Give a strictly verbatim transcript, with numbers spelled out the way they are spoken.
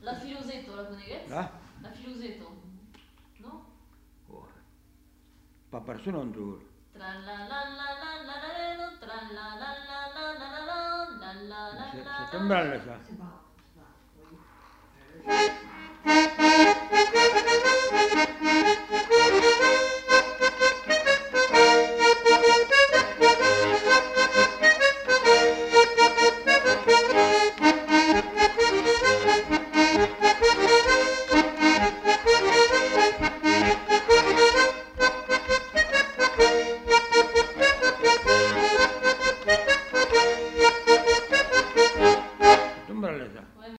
La filosetto, la coneghezza? La? La filosetto. No? Oh. Pa persona non tu. Tra la la la la la la tra la la la la la la la la la la Se sembra la sa. Si va, si va.